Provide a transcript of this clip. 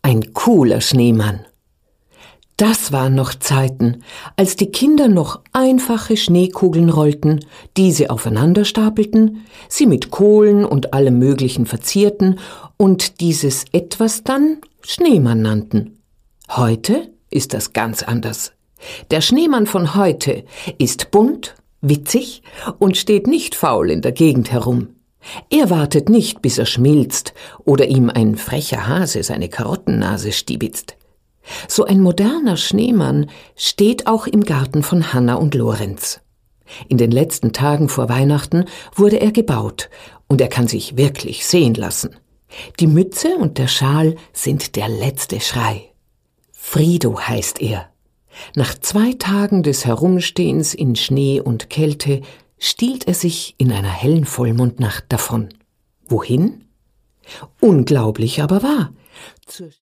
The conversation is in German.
ein cooler Schneemann. Das waren noch Zeiten, als die Kinder noch einfache Schneekugeln rollten, diese aufeinander stapelten, sie mit Kohlen und allem Möglichen verzierten und dieses etwas dann Schneemann nannten. Heute ist das ganz anders. Der Schneemann von heute ist bunt, witzig und steht nicht faul in der Gegend herum. Er wartet nicht, bis er schmilzt oder ihm ein frecher Hase seine Karottennase stiebitzt. So ein moderner Schneemann steht auch im Garten von Hanna und Lorenz. In den letzten Tagen vor Weihnachten wurde er gebaut und er kann sich wirklich sehen lassen. Die Mütze und der Schal sind der letzte Schrei. Frido heißt er. Nach 2 Tagen des Herumstehens in Schnee und Kälte stiehlt er sich in einer hellen Vollmondnacht davon. Wohin? Unglaublich aber wahr.